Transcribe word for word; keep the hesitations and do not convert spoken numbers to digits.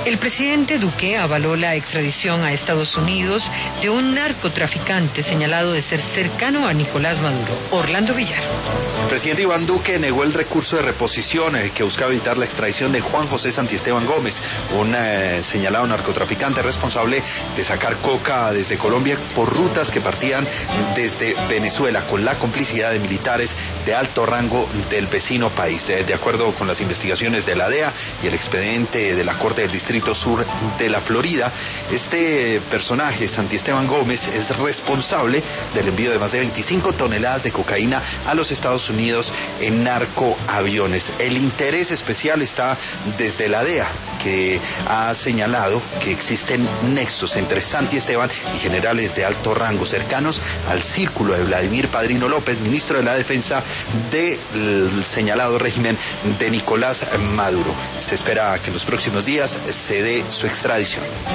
El presidente Duque avaló la extradición a Estados Unidos de un narcotraficante señalado de ser cercano a Nicolás Maduro, Orlando Villar. El presidente Iván Duque negó el recurso de reposición eh, que buscaba evitar la extradición de Juan José Santisteban Gómez, un eh, señalado narcotraficante responsable de sacar coca desde Colombia por rutas que partían desde Venezuela con la complicidad de militares de alto rango del vecino país. Eh, de acuerdo con las investigaciones de la D E A y el expediente de la Corte del Distrito Sur de la Florida, este personaje, Santisteban Gómez, es responsable del envío de más de veinticinco toneladas de cocaína a los Estados Unidos en narcoaviones. El interés especial está desde la D E A, que ha señalado que existen nexos entre Santisteban y generales de alto rango cercanos al círculo de Vladimir Padrino López, ministro de la Defensa del señalado régimen de Nicolás Maduro. Se espera que en los próximos días se dé su extradición.